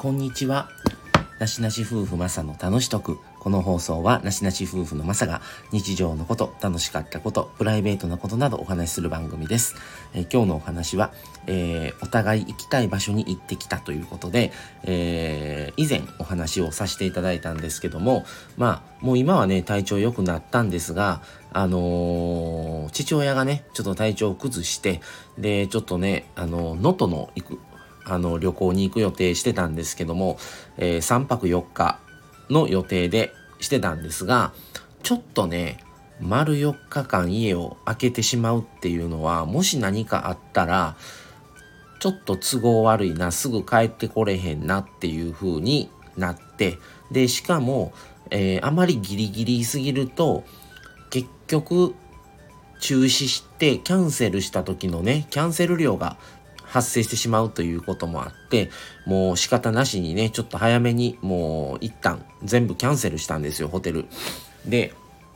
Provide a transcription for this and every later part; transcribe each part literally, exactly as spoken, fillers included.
こんにちは。なしなし夫婦マサの楽しとく。この放送はなしなし夫婦のマサが日常のこと、楽しかったこと、プライベートなことなどお話しする番組です。えー、今日のお話は、えー、お互い行きたい場所に行ってきたということで、えー、以前お話をさせていただいたんですけども、まあもう今はね体調良くなったんですが、あのー、父親がねちょっと体調を崩して、でちょっとねあの能登の行くあの旅行に行く予定してたんですけども、えー、さんぱくよっかの予定でしてたんですが、ちょっとね丸よっかかん家を空けてしまうっていうのは、もし何かあったらちょっと都合悪いな、すぐ帰ってこれへんなっていう風になって、でしかも、えー、あまりギリギリすぎると結局中止してキャンセルした時のねキャンセル料が発生してしまうということもあって、もう仕方なしにねちょっと早めにもう一旦全部キャンセルしたんですよ、ホテルで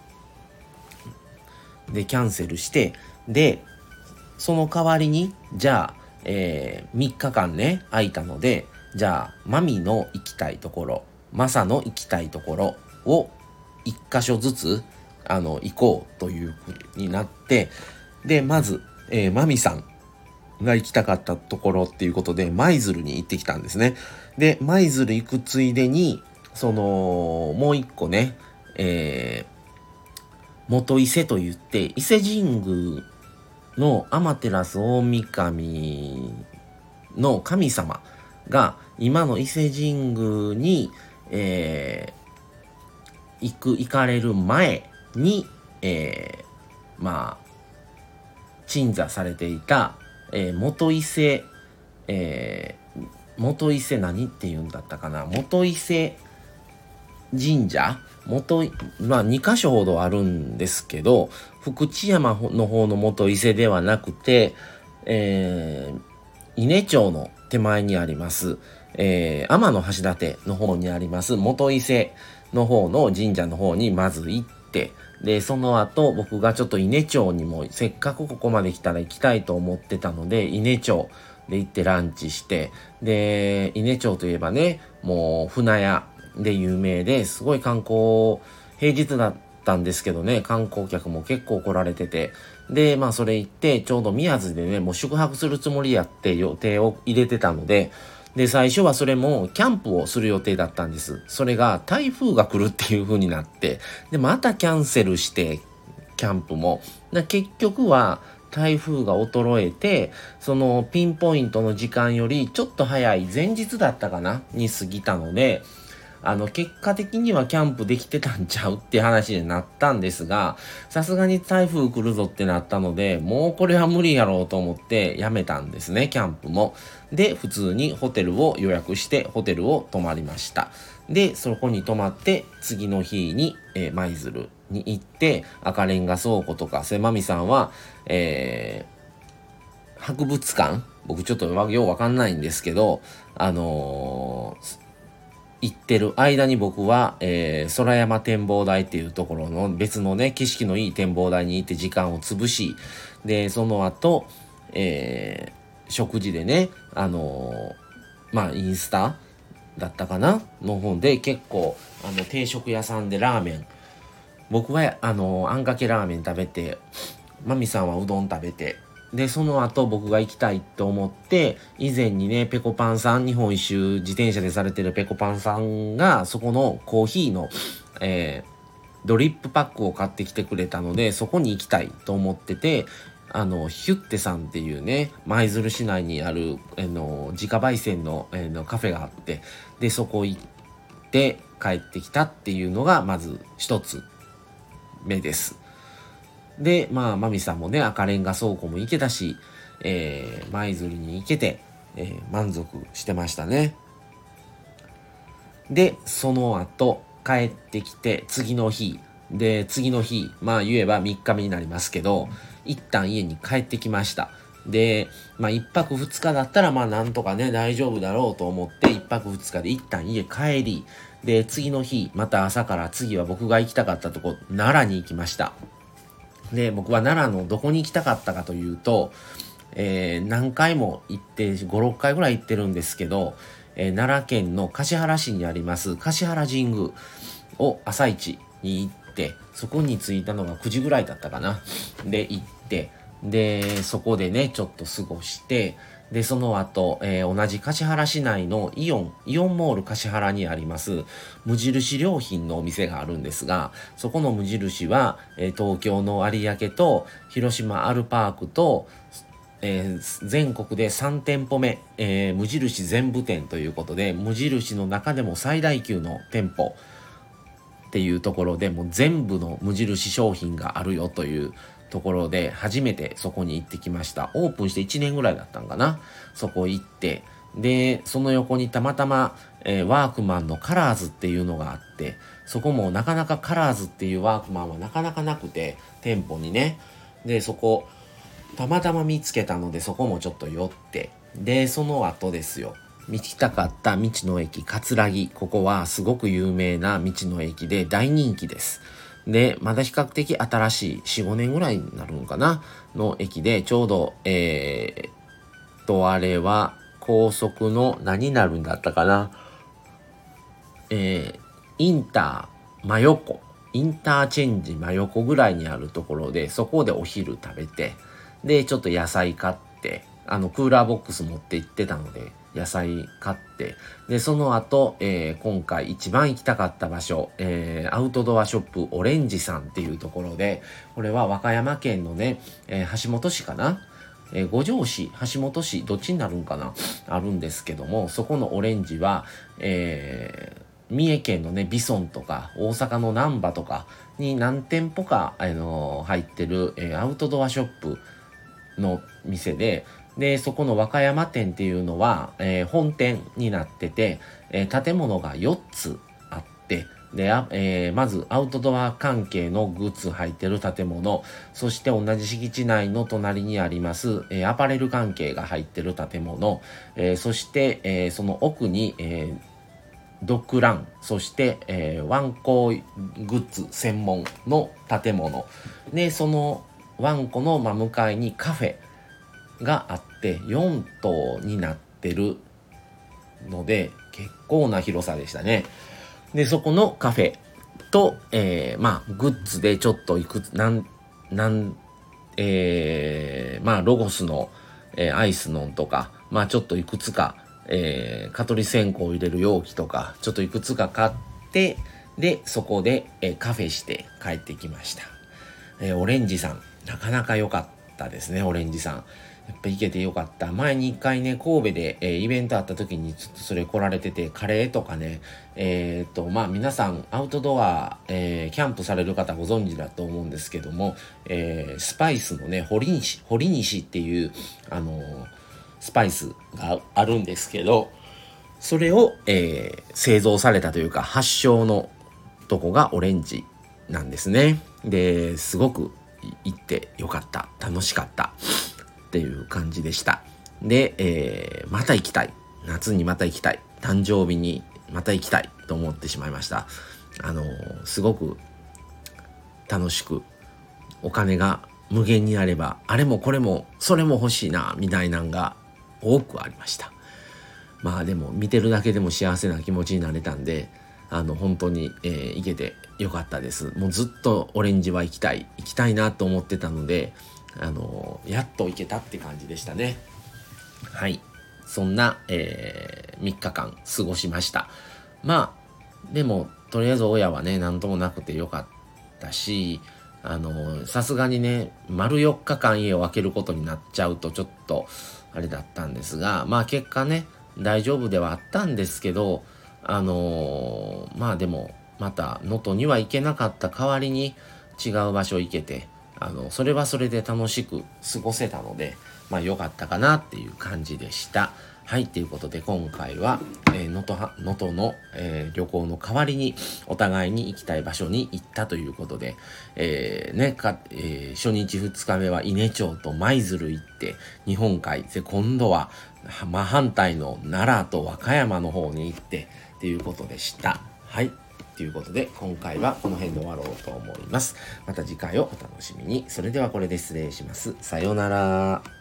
でキャンセルして、でその代わりにじゃあ、えー、みっかかんね空いたので、じゃあマミの行きたいところ、マサの行きたいところを一箇所ずつあの行こうというふうになって、でまず、えー、マミさんが行きたかったところっていうことで舞鶴に行ってきたんですね。で舞鶴行くついでにそのもう一個ね、えー、元伊勢といって伊勢神宮の天照大神の神様が今の伊勢神宮に、えー、行く行かれる前に、えー、まあ鎮座されていたえー、元伊勢、えー、元伊勢何って言うんだったかな、元伊勢神社、元まあにかしょほどあるんですけど、福知山の方の元伊勢ではなくて、えー、伊根町の手前にあります、えー、天橋立の方にあります元伊勢の方の神社の方にまず行って、でその後僕がちょっと伊根町にもせっかくここまで来たら行きたいと思ってたので、伊根町で行ってランチして、で伊根町といえばねもう船屋で有名ですごい観光、平日だったんですけどね観光客も結構来られてて、でまあそれ行ってちょうど宮津でねもう宿泊するつもりやって予定を入れてたので、で最初はそれもキャンプをする予定だったんです。それが台風が来るっていう風になって、でまたキャンセルしてキャンプもで結局は台風が衰えて、そのピンポイントの時間よりちょっと早い前日だったかなに過ぎたので、あの結果的にはキャンプできてたんちゃうって話になったんですが、さすがに台風来るぞってなったので、もうこれは無理やろうと思ってやめたんですね、キャンプも。で普通にホテルを予約してホテルを泊まりました。でそこに泊まって次の日に舞鶴、えー、に行って赤レンガ倉庫とか、せまみさんは、えー、博物館、僕ちょっとようわかんないんですけど、あのー行ってる間に僕は、えー、空山展望台っていうところの別のね景色のいい展望台に行って時間を潰し、でその後、えー、食事でねあのー、まあインスタだったかなの方で結構あの定食屋さんでラーメン、僕はあのー、あんかけラーメン食べて、マミさんはうどん食べて、でその後僕が行きたいと思って以前にねペコパンさん、日本一周自転車でされてるペコパンさんがそこのコーヒーの、えー、ドリップパックを買ってきてくれたので、そこに行きたいと思ってて、あのヒュッテさんっていうね舞鶴市内にある、えー、の自家焙煎の、えー、のカフェがあって、でそこ行って帰ってきたっていうのがまず一つ目です。でまあマミさんもね赤レンガ倉庫も行けたし、えー、舞鶴に行けて、えー、満足してましたね。でその後帰ってきて次の日で次の日まあ言えばみっかめになりますけど、一旦家に帰ってきました。でまあいっぱくふつかだったらまあなんとかね大丈夫だろうと思っていっぱくふつかで一旦家帰り、で次の日また朝から次は僕が行きたかったとこ奈良に行きました。で僕は奈良のどこに行きたかったかというと、えー、何回も行ってご、ろっかいぐらい行ってるんですけど、 えー、奈良県の橿原市にあります橿原神宮を朝一に行って、そこに着いたのがくじぐらいだったかな。で、行って、で、そこでね、ちょっと過ごして、で、その後、えー、同じ橿原市内のイオン、イオンモール橿原にあります、無印良品のお店があるんですが、そこの無印は、えー、東京の有明と、広島アルパークと、えー、全国でさん店舗目、えー、無印全部店ということで、無印の中でも最大級の店舗っていうところで、もう全部の無印商品があるよというところで、初めてそこに行ってきました。オープンしていちねんぐらいだったんかな。そこ行って、で、その横にたまたま、えー、ワークマンのカラーズっていうのがあって、そこもなかなかカラーズっていうワークマンはなかなかなくて、店舗にね。で、そこ、たまたま見つけたので、そこもちょっと寄って、で、その後ですよ。行きたかった道の駅葛城。ここはすごく有名な道の駅で大人気です。で、まだ比較的新しいよん、ごねんぐらいになるのかなの駅で、ちょうど、えー、と、あれは高速の何になるんだったかな。えー、インター真横。インターチェンジ真横ぐらいにあるところで、そこでお昼食べて、で、ちょっと野菜買って、あの、クーラーボックス持って行ってたので、野菜買って、で、その後、えー、今回一番行きたかった場所、えー、アウトドアショップオレンジさんっていうところで、これは和歌山県のね、えー、橋本市かな、えー、五条市、橋本市、どっちになるんかなあるんですけども、そこのオレンジは、えー、三重県のね、ビソンとか、大阪の難波とかに何店舗か、あのー、入ってる、えー、アウトドアショップの店で、で、そこの和歌山店っていうのは、えー、本店になってて、えー、建物がよっつあって、で、えー、まずアウトドア関係のグッズ入ってる建物、そして同じ敷地内の隣にあります、えー、アパレル関係が入ってる建物、えー、そして、えー、その奥に、えー、ドッグラン、そして、えー、ワンコグッズ専門の建物で、そのワンコの真向かいにカフェがあってよん棟になってるので結構な広さでしたね。で、そこのカフェと、えー、まあグッズでちょっといくつなんなんえー、まあロゴスの、えー、アイスノンとか、まあちょっといくつか、えー、蚊取り線香を入れる容器とかちょっといくつか買って、でそこで、えー、カフェして帰ってきました。えー、オレンジさんなかなか良かったですね。オレンジさんやっぱ行けてよかった。前に一回ね、神戸で、えー、イベントあった時にちょっとそれ来られてて、カレーとかね、えー、っと、まあ皆さんアウトドア、えー、キャンプされる方ご存知だと思うんですけども、えー、スパイスのね、堀西、堀西っていう、あのー、スパイスがあるんですけど、それを、えー、製造されたというか、発祥のとこがオレンジなんですね。で、すごく行ってよかった。楽しかった。っていう感じでした。で、えー、また行きたい。夏にまた行きたい。誕生日にまた行きたいと思ってしまいました。あのー、すごく楽しく、お金が無限にあれば、あれもこれもそれも欲しいな、みたいなのが多くありました。まあでも見てるだけでも幸せな気持ちになれたんで、あの本当に、えー、行けてよかったです。もうずっとオレンジは行きたい、行きたいなと思ってたので、あのやっと行けたって感じでしたね。はい。そんな、えー、みっかかん過ごしました。まあ、でも、とりあえず親はね、なんともなくてよかったし、あのさすがにね、丸よっかかん家を空けることになっちゃうとちょっと、あれだったんですが、まあ結果ね、大丈夫ではあったんですけど、あのー、まあでも、また能登には行けなかった代わりに違う場所行けて、あのそれはそれで楽しく過ごせたので、まあ良かったかなっていう感じでした。はい、ということで今回は能登、えー、能登の、えー、旅行の代わりにお互いに行きたい場所に行ったということで、えー、ねか、えー、初日ふつかめは伊根町と舞鶴行って日本海で、今度は真反対の奈良と和歌山の方に行ってっていうことでした。はい。ということで今回はこの辺で終わろうと思います。また次回をお楽しみに。それではこれで失礼します。さようなら。